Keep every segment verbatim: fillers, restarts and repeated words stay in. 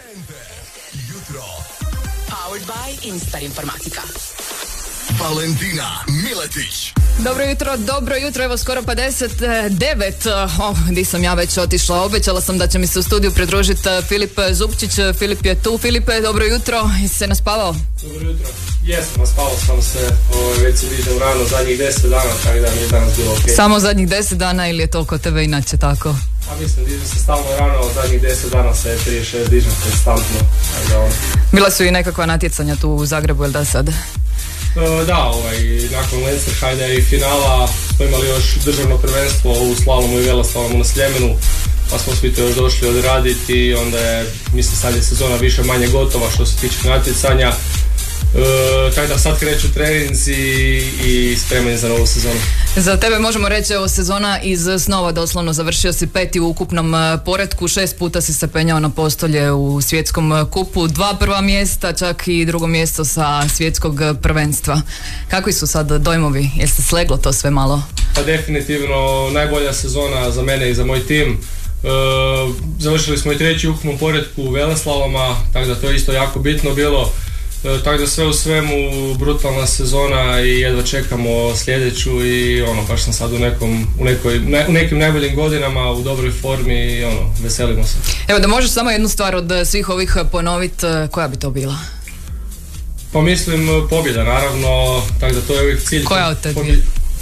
Jutro. Powered by Instar Informatika. Valentina Miletić. Dobro jutro, dobro jutro, evo skoro pa deset devet, oh, di sam ja već otišla, obećala sam da će mi se u studiju pridružiti Filip Zupčić. Filip je tu. Filipe, dobro jutro, jesi se naspavao? Dobro jutro, jesam, naspavao sam se, o, već se vidim rano zadnjih deset dana, tako da mi je danas bilo ok. Samo zadnjih deset dana ili je to kod tebe inače tako? A mislim, dižem se stalno rano, od zadnjih deset dana se trideset šest dižem konstantno, tako da on. Bila su i nekakva natjecanja tu u Zagrebu, jel da sad? E, da, ovaj, nakon Lencerhajda i finala smo imali još državno prvenstvo u slalomu i veleslalomu na Sljemenu, pa smo svi to još došli odraditi i onda je, mislim, sad je sezona više manje gotova što se tiče natjecanja. E, tako da sad kreću treninzi i spremanje za novu sezonu. Za tebe možemo reći, evo, sezona iz snova doslovno, završio si peti u ukupnom poretku, šest puta si se penjao na postolje u svjetskom kupu, dva prva mjesta, čak i drugo mjesto sa svjetskog prvenstva. Kakvi su sad dojmovi? Jel se sleglo to sve malo? Pa definitivno najbolja sezona za mene i za moj tim. E, završili smo i treći u ukupnom poretku u veleslaloma, tako da to je isto jako bitno bilo. E, tako da sve u svemu brutalna sezona i jedva čekamo sljedeću i ono, baš sam sad u, nekom, u, nekoj, ne, u nekim najboljim godinama, u dobroj formi i ono, veselimo se. Evo, da možeš samo jednu stvar od svih ovih ponoviti, koja bi to bila? Pa mislim pobjeda, naravno, tako da to je uvijek cilj. Koja od te pobjeda.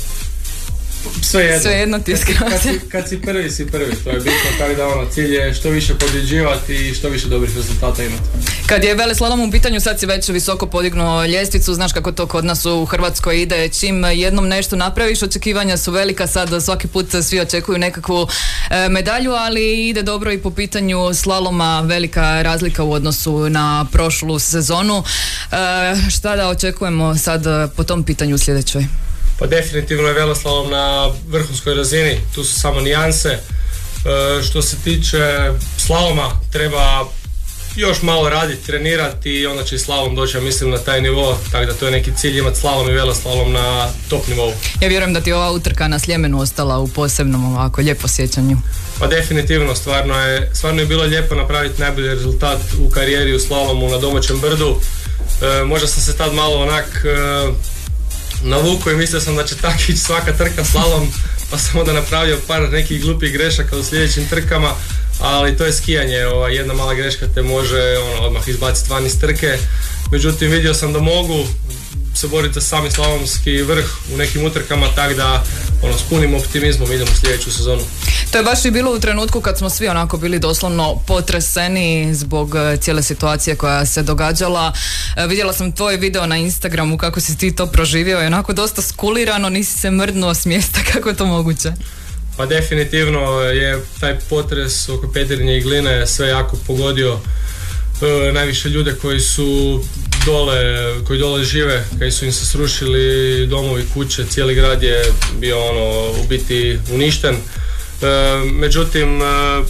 Sve jedno. Sve jedno ti je kad, kad, si, kad si prvi, si prvi, to je bitno, tako da ono, cilj je što više pobjeđivati i što više dobrih rezultata imati. Kad je veleslalom u pitanju, sad si već visoko podignuo ljestvicu, znaš kako to kod nas u Hrvatskoj ide, čim jednom nešto napraviš, očekivanja su velika, sad svaki put svi očekuju nekakvu e, medalju, ali ide dobro i po pitanju slaloma, velika razlika u odnosu na prošlu sezonu. E, šta da očekujemo sad po tom pitanju u sljedećoj? Pa definitivno je veleslalom na vrhunskoj razini, tu su samo nijanse. E, što se tiče slaloma, treba još malo raditi, trenirati i onda će i slalom doći, ja mislim, na taj nivo, tako da to je neki cilj, imati slalom i veleslalom na top nivou. Ja vjerujem da ti ova utrka na Sljemenu ostala u posebnom ovako lijepo sjećanju. Pa definitivno, stvarno je, stvarno je bilo lijepo napraviti najbolji rezultat u karijeri u slalomu na domaćem brdu. E, možda sam se tad malo onak e, navukao i mislio sam da će tako ići svaka trka slalom, pa sam onda napravio par nekih glupih grešaka u sljedećim trkama, ali to je skijanje, ova, jedna mala greška te može ono, odmah izbaciti van iz trke. Međutim, vidio sam da mogu se boriti za sami slalomski vrh u nekim utrkama, tako da ono, s punim optimizmom idemo u sljedeću sezonu. To je baš i bilo u trenutku kad smo svi onako bili doslovno potreseni zbog cijele situacije koja se događala. E, vidjela sam tvoj video na Instagramu kako si ti to proživio i onako dosta skulirano, nisi se mrdnuo s mjesta, kako je to moguće? Pa definitivno je taj potres oko Petrinje i Gline sve jako pogodio. E, najviše ljude koji su dole, koji dole žive, kad su im se srušili domovi, kuće, cijeli grad je bio ono, u biti uništen. E, međutim, e,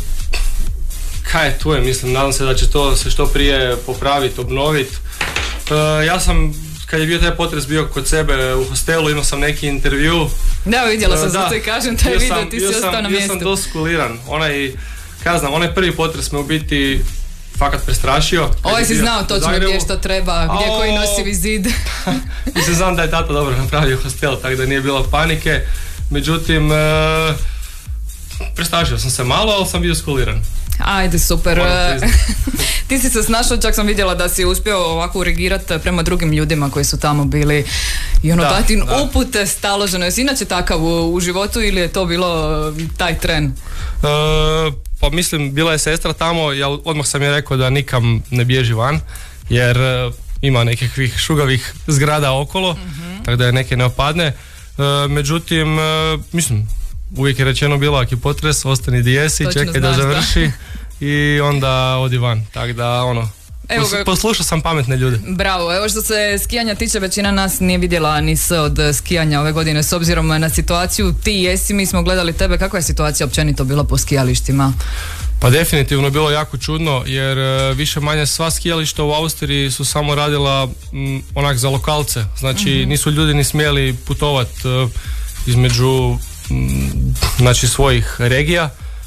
kaj je tu je, mislim, nadam se da će to se što prije popraviti, obnoviti. E, ja sam, kad je bio taj potres, bio kod sebe u hostelu, imao sam neki intervju. Da, vidjela sam, zato i kažem, taj video, ti si ostao na mjestu. Bio sam dosta skuliran, onaj, kaj znam, onaj prvi potres me u biti fakat prestrašio. Ovaj si znao točno gdje što treba, gdje o, koji nosivi zid. Mislim, znam da je tata dobro napravio hostel, tako da nije bilo panike. Međutim, e, prestrašio sam se malo, ali sam bio skuliran. Ajde, super. Ti si se snašao, čak sam vidjela da si uspio ovako urigirati prema drugim ljudima koji su tamo bili i ono, dati im upute staloženo. Jesi inače takav u, u životu ili je to bilo taj tren? E, pa mislim, bila je sestra tamo, ja odmah sam je rekao da nikam ne bježi van, jer e, ima nekakvih šugavih zgrada okolo, mm-hmm. tako da je neke ne opadne. E, međutim, e, mislim, uvijek je rečeno bilo, ako je potres, ostani di jesi, čekaj da završi i onda odi van. Tako da, ono, Evo ga, poslušao sam pametne ljude. Bravo, evo što se skijanja tiče, većina nas nije vidjela ni s od skijanja ove godine s obzirom na situaciju. Ti jesi, mi smo gledali tebe, kakva je situacija općenito bila po skijalištima? Pa definitivno bilo jako čudno, jer više manje sva skijališta u Austriji su samo radila m, onak za lokalce, znači mm-hmm. nisu ljudi ni smjeli putovati uh, između m, znači svojih regija.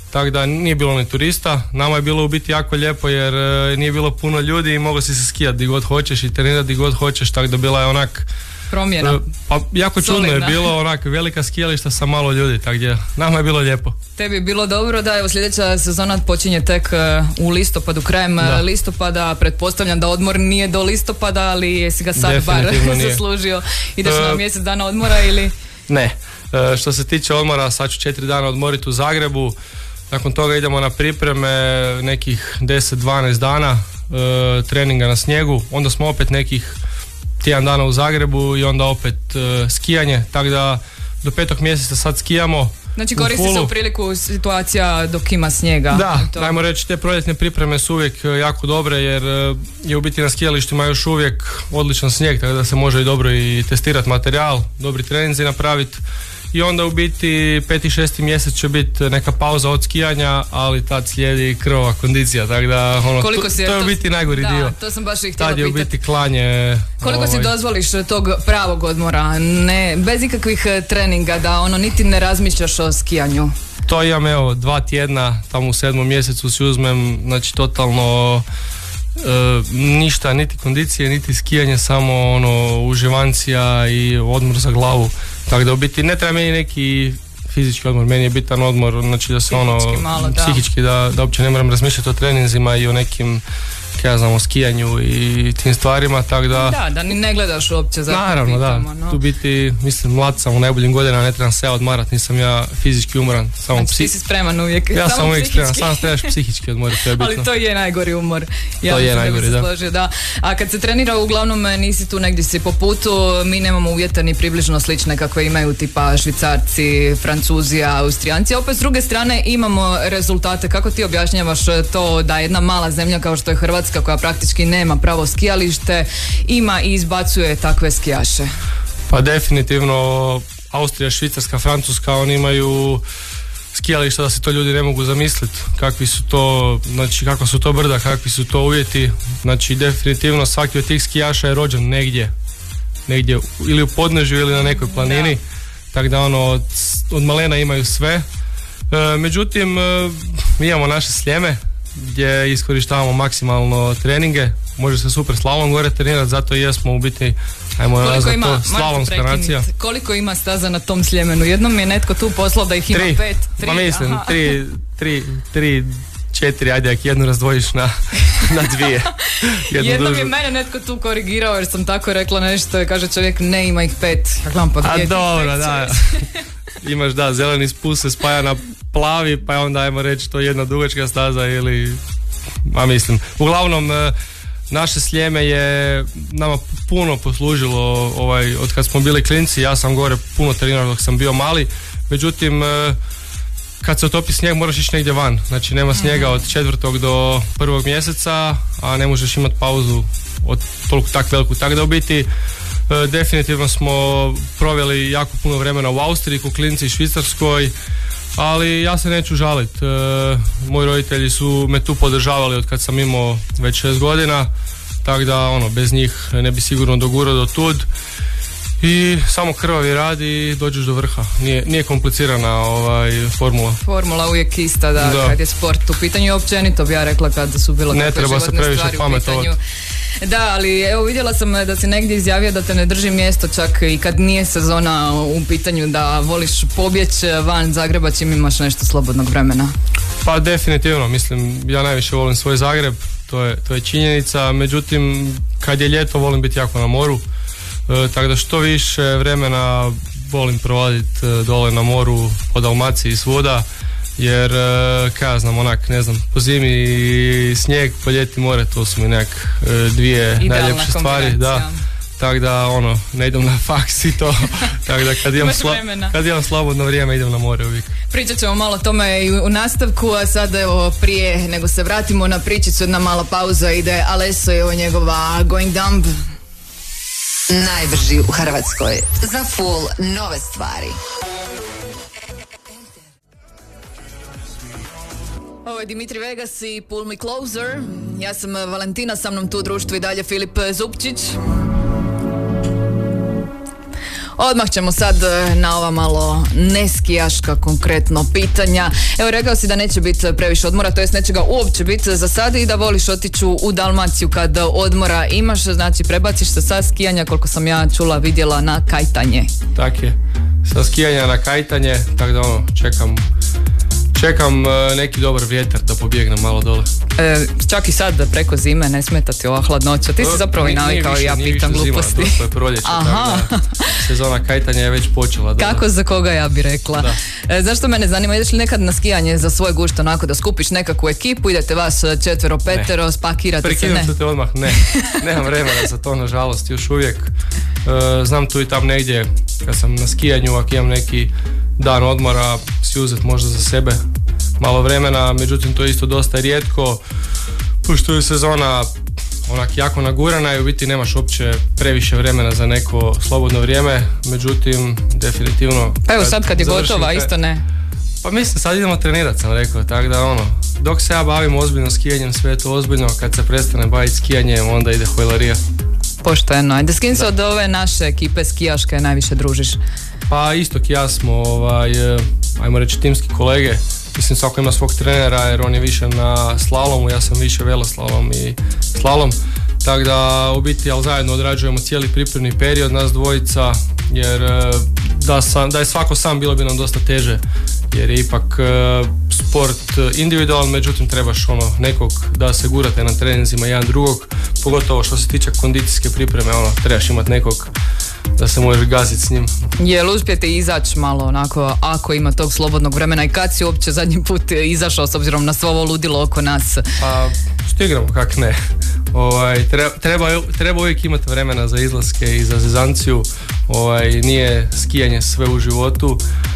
tako da nije bilo ni turista. Nama je bilo u biti jako lijepo jer e, nije bilo puno ljudi i moglo si se skijati di god hoćeš i trenirati di god hoćeš, tako da bila je onak promjena. E, pa jako čudno Solidna. je bilo, onak velika skijališta sa malo ljudi, tako da nama je bilo lijepo. Tebi je bilo dobro da evo sljedeća sezona počinje tek uh, u listopadu, krajem uh, Da. listopada, pretpostavljam da odmor nije do listopada, ali jesi ga sad bar Definitivno nije. zaslužio. Ideš E, na mjesec dana odmora ili... Ne, e, što se tiče odmora, sad ću četiri dana odmoriti u Zagrebu, nakon toga idemo na pripreme nekih deset do dvanaest dana e, treninga na snijegu, onda smo opet nekih tjedan dana u Zagrebu i onda opet e, skijanje, tako da do petog mjeseca sad skijamo. Znači u koristi se fullu. u priliku situacija dok ima snijega. Da, I to. ajmo reći, te proljetne pripreme su uvijek e, jako dobre jer e, je u biti na skijalištima još uvijek odličan snijeg, tako da se može i dobro i testirati materijal, dobri treninzi napraviti. I onda u biti peti, šesti mjesec će biti neka pauza od skijanja, ali tad slijedi krvava kondicija, tako da ono, Koliko to, si- to je u biti najgori da, dio. to sam baš i htjela Tad je u pitati. biti klanje. Koliko si ovaj, dozvoliš tog pravog odmora, ne, bez ikakvih eh, treninga, da ono niti ne razmišljaš o skijanju? To imam evo dva tjedna, tamo u sedmom mjesecu si uzmem, znači totalno e, ništa, niti kondicije, niti skijanje, samo ono uživancija i odmor za glavu. Tako da u biti ne treba meni neki fizički odmor, meni je bitan odmor, znači da se ono Psihički malo, da. psihički da, da uopće ne moram razmišljati o treninzima i o nekim, kaj ja znam, o skijanju i tim stvarima, tako da... Da, da ni ne gledaš uopće za Naravno, da. Tu biti, mislim, mlad sam u najboljim godinama, ne trebam se ja odmarat, nisam ja fizički umoran, samo Znači ti psi... si spreman uvijek. Ja samo sam uvijek spreman, psihički. samo trebaš psihički odmoriti, to je bitno. Ali to je najgori umor. Ja To je mislim da bi najgori, se da. složio, da. A kad se trenira, uglavnom nisi tu, negdje si po putu, mi nemamo uvjete ni približno slične kakve imaju tipa Švicarci, Francuzi, Austrijanci. A opet s druge strane imamo rezultate. Kako ti objašnjavaš to da jedna mala zemlja kao što je Hrvatska, koja praktički nema pravo skijalište, ima i izbacuje takve skijaše? Pa definitivno Austrija, Švicarska, Francuska, oni imaju skijališta da se to ljudi ne mogu zamisliti. Kakvi su to, znači kakva su to brda, kakvi su to uvjeti. Znači definitivno svaki od tih skijaša je rođen negdje. Negdje ili u podnežju ili na nekoj planini. Tako da ono od, od malena imaju sve. E, međutim, e, mi imamo naše Sljeme gdje iskorištavamo maksimalno treninge. Može se super slalom gore trenirati, zato i jesmo u biti, ajmo Koliko nazvati ima, to moram te slalomska prekinit, nacija. koliko ima staza na tom Sljemenu? Jednom mi je netko tu poslao da ih ima Tri, pet. Tri, pa mislim, aha. tri, tri, tri, četiri, ajde, ako jednu razdvojiš na, na dvije. Jednu Jednom je dužu. mene netko tu korigirao jer sam tako rekla nešto i kaže čovjek ne ima ih pet. Ja gledam, pa gdje A je tih dobro, pet, da. čovječe? Imaš, da, zeleni spust se spaja na plavi, pa je onda, ajmo reći, to jedna dugačka staza ili, a mislim, uglavnom, e, naše Sljeme je nama puno poslužilo ovaj, od kad smo bili klinci. Ja sam gore puno trenirao dok sam bio mali, međutim e, kad se otopi snijeg moraš ići negdje van, znači nema snijega od četvrtog do prvog mjeseca, a ne možeš imati pauzu od toliko tak veliku, tako da u biti e, definitivno smo proveli jako puno vremena u Austriji, kuklinci i Švicarskoj, ali ja se neću žaliti. E, moji roditelji su me tu podržavali od kad sam imao već šest godina, tako da ono, bez njih ne bi sigurno dogurao do tud. I samo krvavi rad i dođeš do vrha. Nije, nije komplicirana ovaj, formula. Formula uvijek ista, da, Da. kad je sport u pitanju i općenito bi ja rekla kad su bilo Ne kakve treba se životne previše stvari u pametovati. pitanju. Da, ali evo vidjela sam da si negdje izjavio da te ne drži mjesto čak i kad nije sezona u pitanju, da voliš pobjeći van Zagreba čim imaš nešto slobodnog vremena. Pa definitivno, mislim, ja najviše volim svoj Zagreb, to je, to je činjenica, međutim, kad je ljeto volim biti jako na moru, e, tako da što više vremena volim provoditi e, dole na moru, po Dalmaciji i svuda, jer, e, kaj ja znam, onak, ne znam, po zimi snijeg, po ljeti more, to su mi nek e, dvije Idealna najljepše stvari, da. kombinacija. Tako da, ono, ne idem na faks i to, tako da kad imam, Imaš sla- vremena. kad imam slobodno vrijeme idem na more uvijek. Pričat ćemo malo o tome i u nastavku, a sad evo prije nego se vratimo na pričicu, jedna mala pauza ide Alesso i evo njegova Going Dumb. Najbrži u Hrvatskoj. Za full nove stvari. Ovo je Dimitri Vegas i Pull Me Closer. Ja sam Valentina, sa mnom tu u društvu i dalje Filip Zupčić. Odmah ćemo sad na ova malo neskijaška konkretno pitanja. Evo, rekao si da neće biti previše odmora, to jest neće ga uopće biti za sad i da voliš otići u Dalmaciju kad odmora imaš, znači prebaciš se sa skijanja, koliko sam ja čula, vidjela, na kajtanje. Tak je, sa skijanja na kajtanje, tako da ono, čekam Čekam uh, neki dobar vjetar da pobjegnem malo dole. E, čak i sad preko zime ne smeta ti ova hladnoća. Ti si zapravo i navikao i ja pitam gluposti. Došlo je proljeće, tako da sezona kajtanja je već počela. Dole. Kako za koga, ja bi rekla. E, zašto mene zanima, ideš li nekad na skijanje za svoj gušt, onako da skupiš nekakvu ekipu, idete vas četvero, petero, ne. Spakirate Prekinem se, ne? Prekinem te odmah, ne. Nemam vremena za to, nažalost, još uvijek. E, znam tu i tam negdje, kad sam na skijanju, ako imam neki dan odmora, si uzet možda za sebe malo vremena, međutim to je isto dosta rijetko, pošto je sezona onak jako nagurana i u biti nemaš uopće previše vremena za neko slobodno vrijeme, međutim definitivno... Pa evo sad kad je gotova, te... isto ne. Pa mislim, sad idemo trenirati, sam rekao, tako da ono, dok se ja bavim ozbiljno skijanjem, sve je to ozbiljno, kad se prestane baviti skijanjem, onda ide hojlarija. Pošteno, ajde, s kim se od ove naše ekipe skijaške najviše družiš? Pa Istok i ja smo, ovaj, ajmo reći, timski kolege. Mislim, svako ima svog trenera jer on je više na slalomu, ja sam više veloslalom i slalom. Tako da u biti, ali zajedno odrađujemo cijeli pripremni period, nas dvojica, jer da, sam, da je svako sam bilo bi nam dosta teže. Jer je ipak sport individualan, međutim trebaš ono nekog da se gurate na treninzima jedan drugog, pogotovo što se tiče kondicijske pripreme, ono, trebaš imati nekog da se možeš gaziti s njim. Jel uspijete izaći malo onako, ako ima tog slobodnog vremena, i kad si uopće zadnji put izašao s obzirom na svo ovo ludilo oko nas? Pa stigramo, kak ne. Ovaj, treba, treba, treba uvijek imati vremena za izlaske i za zezanciju. Ovaj, nije skijanje sve u životu.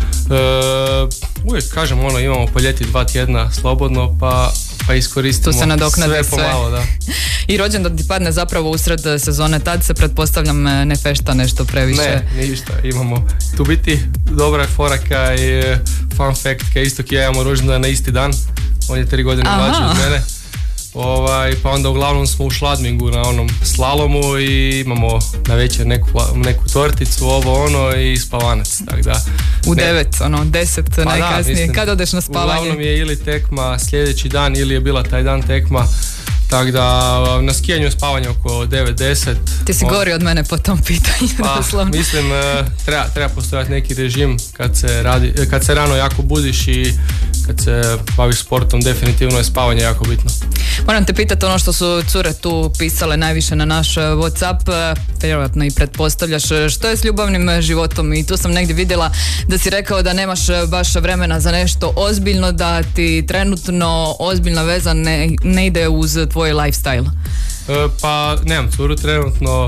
E, uvijek kažem ono, imamo po ljeti dva tjedna slobodno, pa pa iskoristimo sve pomalo, da. I rođendan ti padne zapravo usred sezone, tad se pretpostavljam ne fešta nešto previše. Ne, ništa, imamo tu biti dobra je foraka i fun fact, kaj isto ja imamo rođendan na isti dan, on je tri godine mlađi od mene. Ovaj, pa onda uglavnom smo u Šladmingu na onom slalomu i imamo na večer neku, neku torticu, ovo ono i spavanac, tako da. U devet, ono, deset pa najkasnije, da, mislim, kad odeš na spavanje? Uglavnom je ili tekma sljedeći dan ili je bila taj dan tekma, tako da na skijanju spavanje oko devet deset. Ti si gori od mene po tom pitanju. Pa, mislim, treba, treba postojati neki režim kad se, radi, kad se rano jako budiš i kad se baviš sportom, definitivno je spavanje jako bitno. Moram te pitati ono što su cure tu pisale najviše na naš WhatsApp, vjerojatno i pretpostavljaš, što je s ljubavnim životom, i tu sam negdje vidjela da si rekao da nemaš baš vremena za nešto ozbiljno, da ti trenutno ozbiljna veza ne, ne ide uz tvoj lifestyle. E, pa nemam curu trenutno,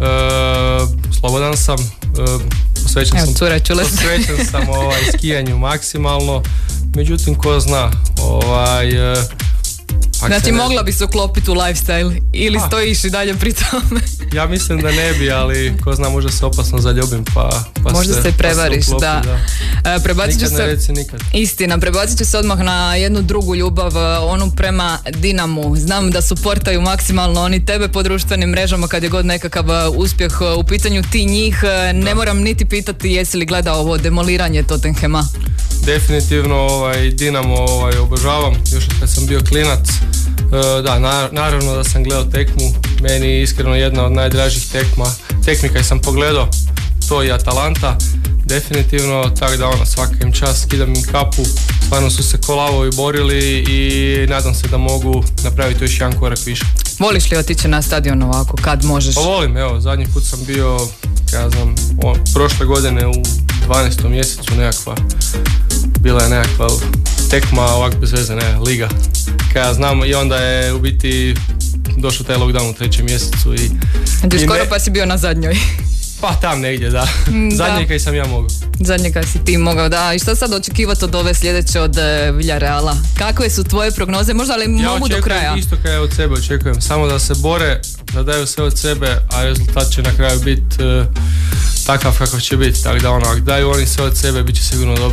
e, slobodan sam, e, posvećen Evo, sam, cure, posvećen sam ovaj, skijanju maksimalno, međutim ko zna, ovaj... E, Znači mogla bi se uklopiti u lifestyle ili a. stojiš i dalje pri tome? Ja mislim da ne bi, ali ko zna, možda se opasno zaljubim pa, pa možda se, se prevariš, pa se uklopi, da, da. Prebacit ću nikad se, ne reci nikad. Istina, prebacit ću se odmah na jednu drugu ljubav, onu prema Dinamu. Znam da suportaju maksimalno oni tebe po društvenim mrežama kad je god nekakav uspjeh u pitanju, ti njih. Ne da. Moram niti pitati jesi li gledao ovo demoliranje Tottenhama. Definitivno ovaj, Dinamo ovaj, obožavam, još kad sam bio klinac. E, da, na, naravno da sam gledao tekmu, meni je iskreno jedna od najdražih tekma, tekmi kad sam pogledao, to i Atalanta, definitivno, tako da ono, svaka im čast, skidam im kapu, stvarno su se ko lavovi borili i nadam se da mogu napraviti još jedan korak više. Voliš li otići na stadion ovako, kad možeš? Pa volim, evo, zadnji put sam bio, ja znam, o, prošle godine u dvanaestom mjesecu nekakva, bila je nekakva tekma ovak bez veze, ne, liga, kad ja znam, i onda je u biti došao taj lockdown u trećem mjesecu i... Znači skoro ne... pa si bio na zadnjoj. Pa tam negdje, da. Zadnje kaj sam ja mogao. Zadnje kaj si ti mogao, da. I što sad očekivati od ove sljedeće od Villareala? Kakve su tvoje prognoze? Možda li ja mogu do kraja? Ja očekujem isto kaj od sebe, očekujem. Samo da se bore, da daju sve od sebe, a rezultat će na kraju biti uh, takav kakav će biti. Tako da ono, ako daju oni sve od sebe, bit će sigurno dobro.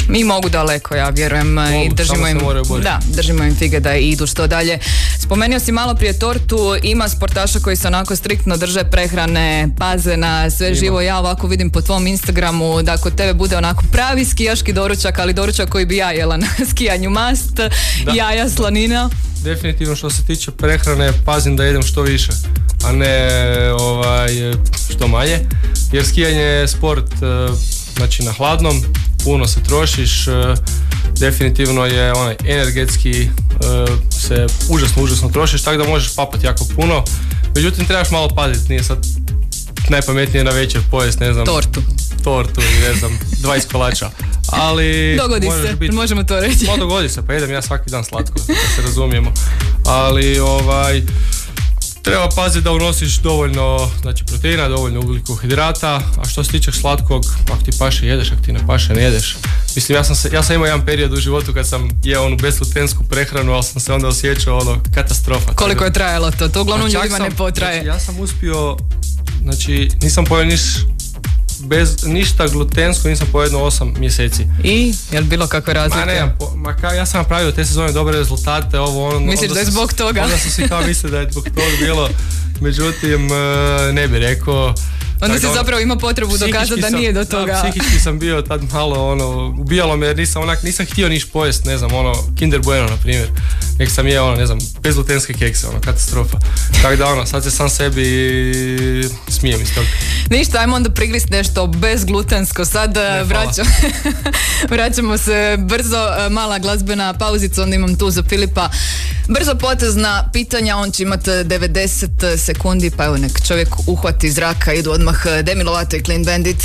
Mi mogu daleko, ja vjerujem. Mogu, i držimo im, da, držimo im fige da idu što dalje. Spomenuo si malo prije tortu, ima sportaša koji se onako striktno drže prehrane, paze na sve ima. Živo. Ja ovako vidim po tvom Instagramu da kod tebe bude onako pravi skijaški doručak, ali doručak koji bi ja jela na skijanju, mast, da. Jaja, slanina. Definitivno što se tiče prehrane pazim da jedem što više, a ne ovaj, što manje, jer skijanje je sport znači na hladnom, puno se trošiš, definitivno je onaj energetski se užasno, užasno trošiš, tako da možeš papati jako puno, međutim trebaš malo paziti, nije sad najpametnije na večer pojest, ne znam, tortu, tortu i ne znam, dvadeset kolača. Ali dogodi se, biti, možemo to reći. No, dogodi se, pa jedem ja svaki dan slatko, da se razumijemo. Ali ovaj treba paziti da unosiš dovoljno, znači, proteina, dovoljno ugljikohidrata, a što se tiče slatkog, ako ti paše jedeš, ako ti ne paše ne jedeš. Mislim, ja sam, se, ja sam imao jedan period u životu kad sam jeo onu bezglutensku prehranu, ali sam se onda osjećao ono katastrofa. Koliko je trajalo to? To uglavnom ljudima ne potraje. Znači, ja sam uspio, znači nisam pojeo niš bez ništa glutensko, nisam po jedno osam mjeseci. I? Je li bilo kakve razlike? Ma ne, po, ma ka, ja sam napravio te sezone dobre rezultate, ovo ono... Misliš da je zbog toga? Onda su svi kao misle da je zbog toga bilo, međutim ne bi rekao. Onda si zapravo ima potrebu dokazati da nije do toga. Da, psihički sam bio tad malo ono, ubijalo me jer nisam onak, nisam htio niš pojest, ne znam, ono, Kinder Bueno na primjer. Nek sam jeo, ono, ne znam, bezglutenske kekse, ono, katastrofa. Tako da ono, sad se sam sebi smijem iz toga. Ništa, ajmo onda prigrist nešto bezglutensko. Sad ne, vraćam, vraćamo se brzo, mala glazbena pauzica, onda imam tu za Filipa brzo potezna pitanja, on će imati devedeset sekundi, pa evo nek čovjek uhvati zraka, idu odmah Demi Lovato i Clean Bandit.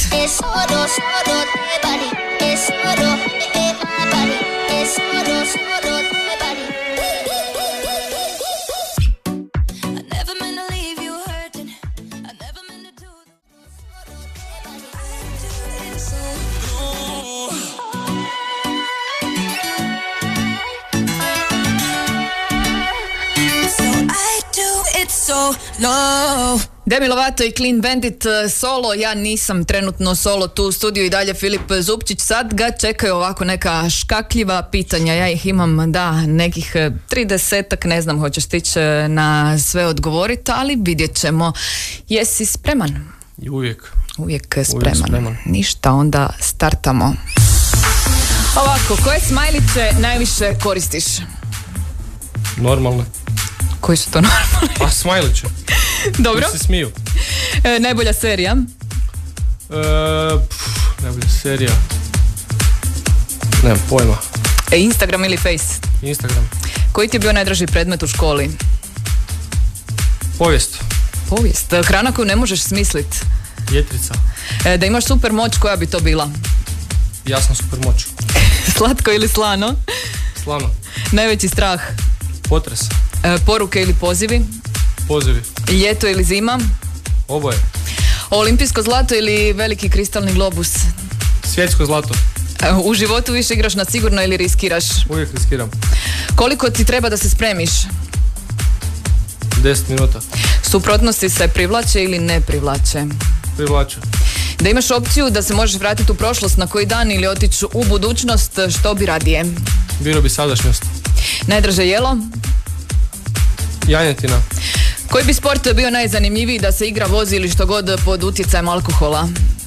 Demi Lovato i Clean Bandit solo, ja nisam trenutno solo tu u studiju i dalje Filip Zupčić, sad ga čekaju ovako neka škakljiva pitanja, ja ih imam da nekih tridesetak, ne znam hoćeš stići na sve odgovoriti, ali vidjet ćemo. Jesi spreman? Uvijek. Uvijek spreman. Uvijek spreman. Ništa, onda startamo. Ovako, koje smajlice najviše koristiš? Normalno. Koji su to normalni? Pa smajliće. Dobro. Koji se smiju. E, najbolja serija? E, pff, najbolja serija. Nemam pojma. E, Instagram ili Face? Instagram. Koji ti je bio najdraži predmet u školi? Povijest. Povijest. Hrana koju ne možeš smisliti? Jetrica. E, da imaš super moć, koja bi to bila? Ja sam super moć. Slatko ili slano? Slano. Najveći strah? Potres. E, poruke ili pozivi? Pozivi. Ljeto ili zima? Oboje. Olimpijsko zlato ili veliki kristalni globus? Svjetsko zlato. E, u životu više igraš na sigurno ili riskiraš? Uvijek riskiram. Koliko ti treba da se spremiš? Deset minuta. Suprotnosti se privlače ili ne privlače? Privlače. Da imaš opciju da se možeš vratiti u prošlost na koji dan ili otići u budućnost, što bi radije? Bilo bi sadašnjost. Najdraže jelo? Janjetina. Koji bi sport bio najzanimljiviji da se igra, vozi ili što god pod utjecajem alkohola?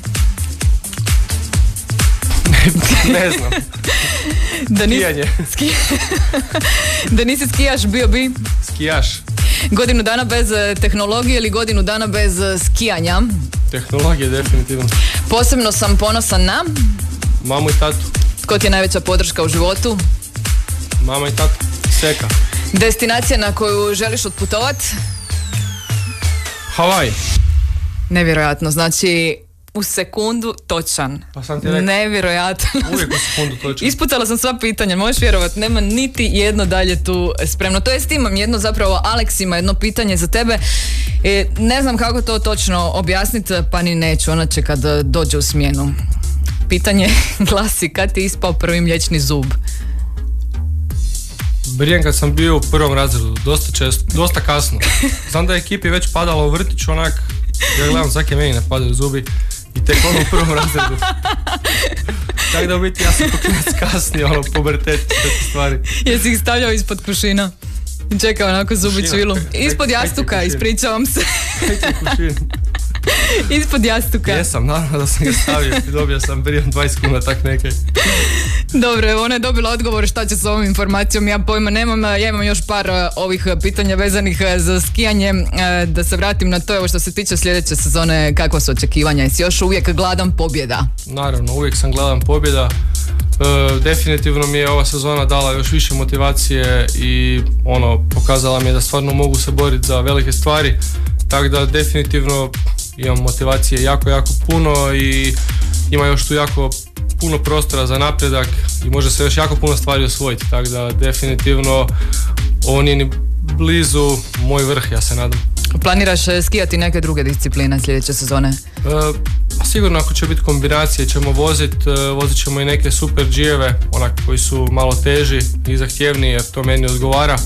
Ne znam. Da nis... Skijanje. Ski... da nisi skijaš, bio bi? Skijaš. Godinu dana bez tehnologije ili godinu dana bez skijanja? Tehnologije, definitivno. Posebno sam ponosan na? Mamu i tatu. Tko ti je najveća podrška u životu? Mama i tatu. Seka. Destinacija na koju želiš otputovat? Havaj. Nevjerojatno, znači u sekundu točan. Pa sam ti rekao. Nevjerojatno. Uvijek u sekundu točan. Isputala sam sva pitanja, možeš vjerovat, nema niti jedno dalje tu spremno. To jest imam jedno zapravo, Alex ima jedno pitanje za tebe. E, ne znam kako to točno objasniti, pa ni neću, ona će kad dođe u smjenu. Pitanje glasi, kad ti je ispao prvi mliječni zub? Brijem kad sam bio u prvom razredu, dosta često, dosta kasno. Znam da je ekipi već padala u vrtić, onak, ja gledam svake meni ne padaju zubi i tek ono u prvom razredu. Tako da u biti ja sam poklinac kasnije, ono, pubertet, sve te stvari. Jesi ih stavljao ispod kušina? I čekao onako zubi cvilu. Ispod jastuka, ispričavam se. Ispod jastuka. Jesam, naravno da sam ga stavio i dobio sam brijem dvadeset kuna, tak nekaj. Dobro, evo, ona je dobila odgovor šta će s ovom informacijom, ja pojma nemam. Ja imam još par uh, ovih pitanja vezanih uh, za skijanje. Uh, da se vratim na to, evo, što se tiče sljedeće sezone, kakva su očekivanja? Jesi još uvijek gladan pobjeda? Naravno, uvijek sam gladan pobjeda. Uh, definitivno mi je ova sezona dala još više motivacije i ono, pokazala mi je da stvarno mogu se boriti za velike stvari. Tako da definitivno imam motivacije jako, jako puno i ima još tu jako puno prostora za napredak i može se još jako puno stvari osvojiti, tako da definitivno ovo nije ni blizu moj vrh, ja se nadam. Planiraš skijati neke druge discipline sljedeće sezone? E, sigurno ako će biti kombinacije ćemo voziti, vozit ćemo i neke super G-eve, onak koji su malo teži i zahtjevniji jer to meni odgovara.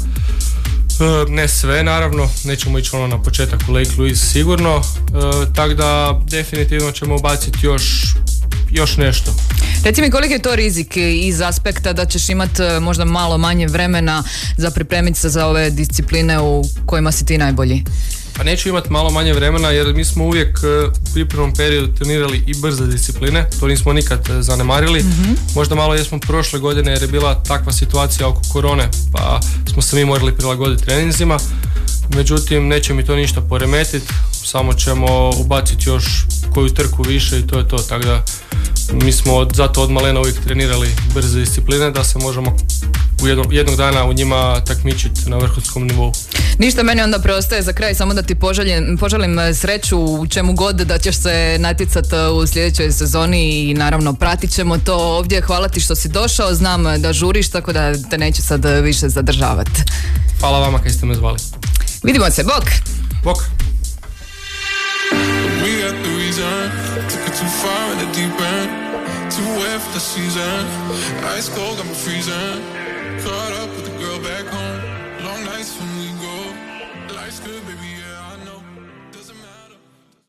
Ne sve naravno, nećemo ići ono na početak u Lake Louise sigurno, e, tako da definitivno ćemo ubaciti još, još nešto. Reci mi, koliki je to rizik iz aspekta da ćeš imati možda malo manje vremena za pripremiti se za ove discipline u kojima si ti najbolji? Pa neću imati malo manje vremena jer mi smo uvijek u pripremnom periodu trenirali i brze discipline, to nismo nikad zanemarili. Mm-hmm. Možda malo jesmo prošle godine jer je bila takva situacija oko korone pa smo se mi morali prilagoditi treninzima. Međutim, neće mi to ništa poremetiti, samo ćemo ubaciti još koju trku više i to je to. Tako da mi smo od, zato od malena uvijek trenirali brze discipline da se možemo u jednog, jednog dana u njima takmičiti na vrhunskom nivou. Ništa, meni onda preostaje za kraj samo da ti poželim, poželim sreću u čemu god da ćeš se natjecati u sljedećoj sezoni i naravno pratit ćemo to ovdje. Hvala ti što si došao, znam da žuriš, tako da te neću sad više zadržavati. Hvala vama kaj ste me zvali. Vidimo se, bok! Bok! Caught up with the girl back home. Long nights when we go. Life's good, baby, yeah.